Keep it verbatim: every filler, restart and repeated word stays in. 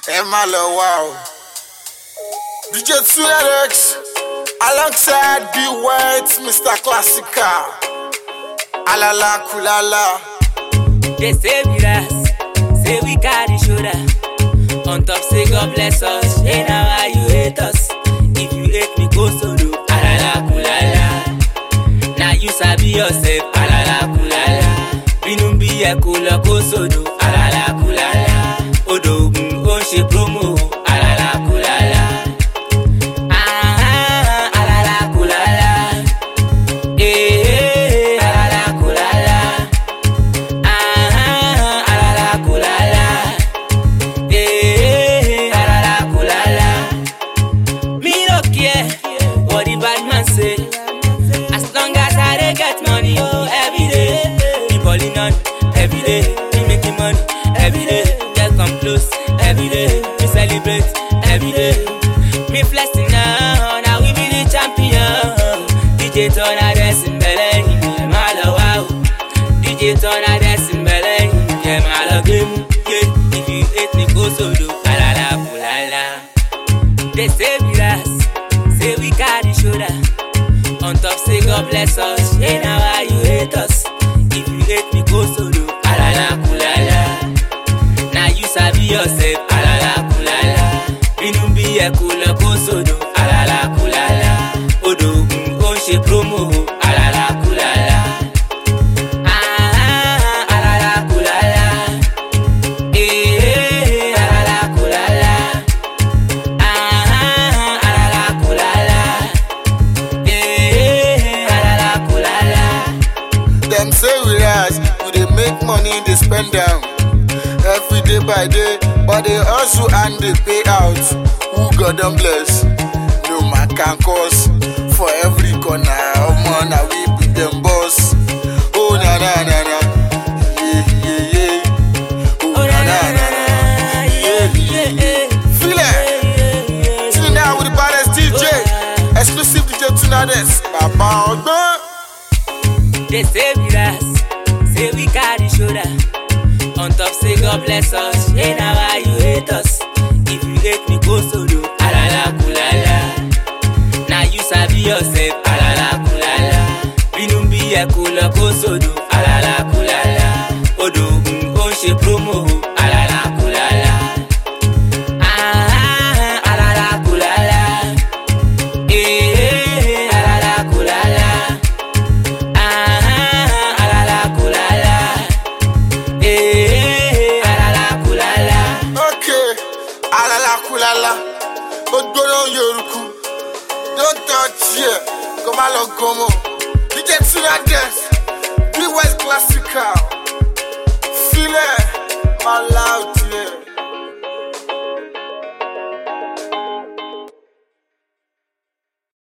Emalo, wow. D J two X alongside B White, Mister Classica. Alala kulala. They say we rise, say we carry shoulder. On top say God bless us, hey now why you hate us? If you hate me go solo, alala kulala. Now you sabi yourself, alala kulala. Binumbi e kula go solo, alala kulala. Odogun o she promo, alala kulala. Ah, alala kulala. Eh, alala kulala. Ah, alala kulala. Eh, alala kulala. Me no care what the bad man say. As long as I dey get money, oh, every day. Me balling on every day. Me making money every day. Just come close every day. Me celebrate every day. Me flexing now, now we be the champion. D J Turner dancing belly, yeah, my love wow. D J Turner dancing belly, yeah, my love game. Yeah, if you hate me go solo, alala kulala. They say we rise, say we carry shoulder. On top say God bless us, hey now why you hate us? If you hate me go solo, alala kulala. Now you sabi yourself, alala kulala. Binumbi e kula go solo, alala kulala. Odogun o she promo, alala kulala. Ah, alala kulala. Eh, alala kulala. Ah, alala kulala. Eh, alala kulala. Them say we rise, we dey make money, they spend them. Every day by day, but they hustle and they pay out. Who God them bless? No man can cause. For every corner, oh man, now we be them boss. Oh na na na na, yeah yeah yeah. Oh na na na na, yeah yeah yeah. Feel it? Chilling out with the baddest D J, exclusive D J Tunades. Baba Ogba. They say we rise, say we carry shoulder. On top say God bless us, hey now why you hate us? If you hate me go solo, alala kulala. Now you sabi yourself, alala kulala. Binumbi e kula go solo, alala kulala. Odogun o she promo, alala kulala. Ah, alala kulala. Eh, alala kulala. Ah, alala kulala. Eh, alala kulala. Okay, alala kulala. Ogboro yoruku. Don't touch here. Come along, come on.